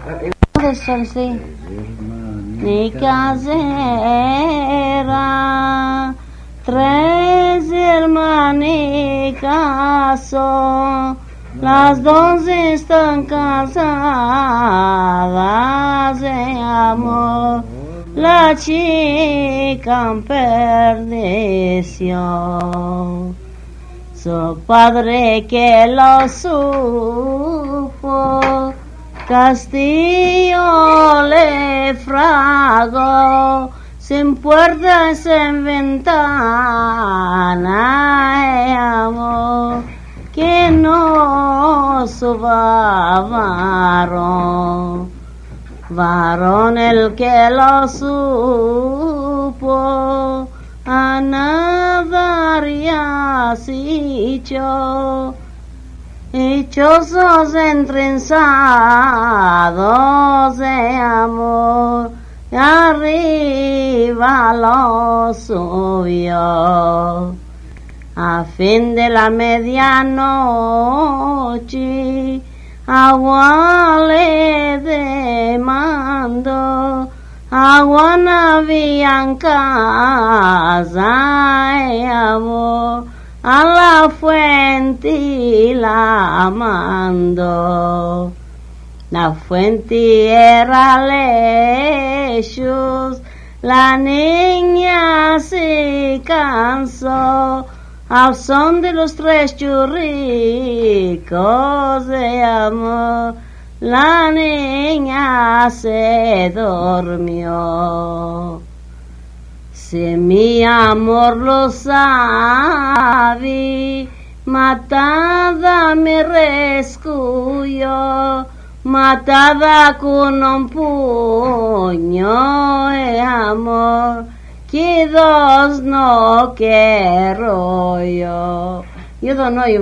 Sí. Ni casera, 3 hermanicas son, las 2 están casadas de amor, la chica en perdición. Su padre que lo supo, castillo le fragó, sin puertas, sin ventana, y amor que no suba varón el que lo supo, a nadar y así hechosos entrenzados de amor, y arriba lo subió. A fin de la medianoche, agua le demandó, agua no había en casa, y amor a la fuente la mandó. La fuente era lejos, la niña se cansó, al son de los 3 churricos de amor, la niña se durmió. Si mi amor lo sabe, matada me rescuyó, matada con un puño de amor, que 2 no quiero yo.